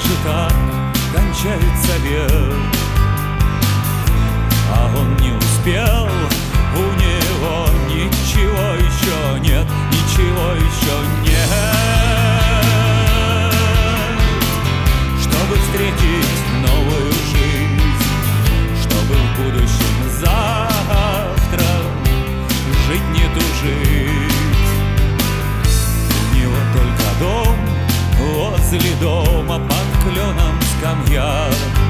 же так кончается век? А он не успел, у него ничего еще нет, ничего еще нет, чтобы встретить новую жизнь, чтобы в будущем завтра жить не тужить. У него только дом, возле дома под кленом скамья.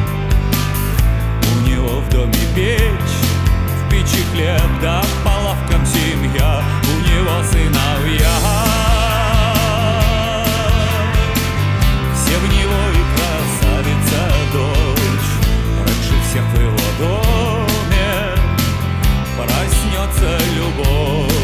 У него в доме печь, в печи хлеб, да по лавкам семья. У него сыновья, все в него и красавица дочь. Раньше всех в его доме проснется любовь.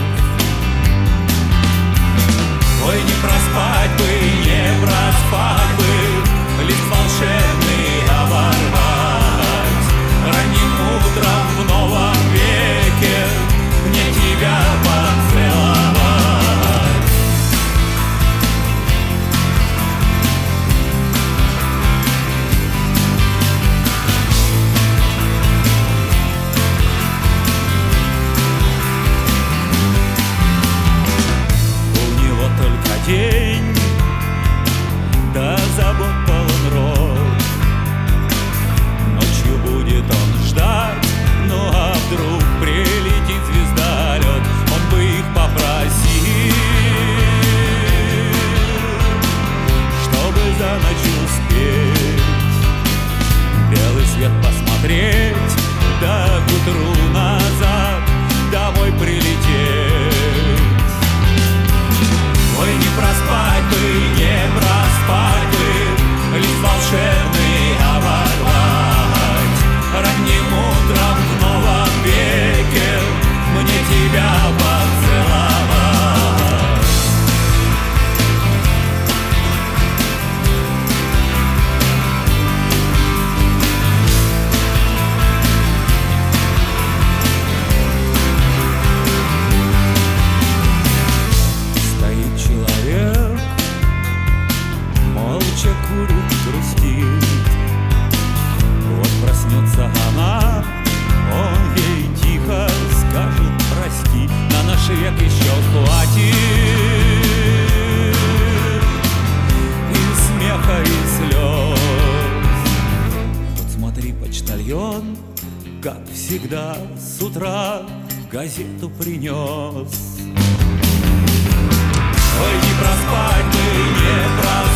Ой, не проспать бы, не проспать бы, лист волшебный оборвать. Ранним утром в новом веке мне тебя поцеловать. У него только день, да забот полон рот. Ночью будет он ждать, ну а вдруг прилетит звездолет, он бы их попросил, чтобы за ночь успеть белый свет посмотреть, да к утру назад домой прилететь. Ой, не проспать бы, не проспать бы, лист волшебный оборвать. Ранним утром в новом веке мне тебя поцеловать. Стоит человек, молча курит, грустит. Вот проснется она, он ей тихо скажет прости. На наш век еще хватит и смеха, и слез. Вот смотри, почтальон, как всегда с утра газету принес. Ой, не проспать бы, не проспать.